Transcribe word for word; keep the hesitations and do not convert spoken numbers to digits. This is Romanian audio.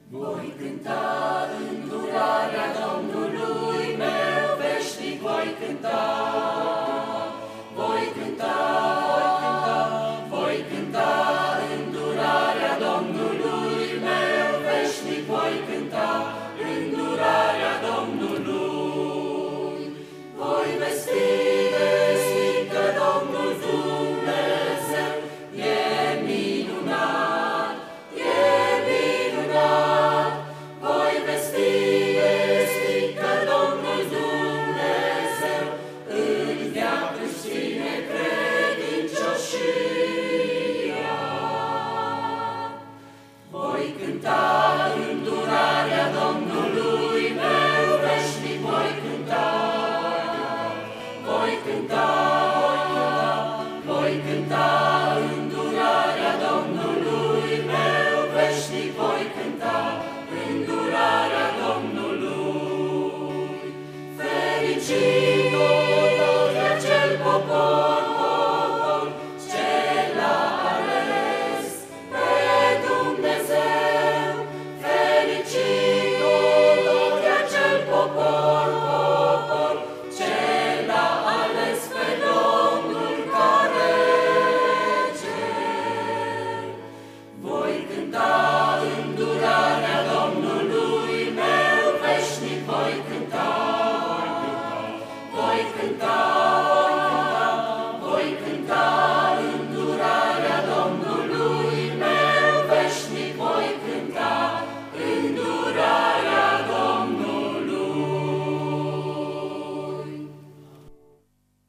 Voi cânta îndurarea Domnului meu, veșnic voi cânta. Voi cânta, voi cânta, voi cânta îndurarea Domnului meu, veșnic voi cânta îndurarea Domnului. Voi vesti, vesti că Domnul Dumnezeu e minunat, e minunat. Voi vesti, vesti că Domnul Dumnezeu în veac își ține credincioșia. Voi cânta îndurarea Domnului meu, veșnic voi cânta. Voi cânta, voi cânta îndurarea Domnului meu, veșnic voi cânta.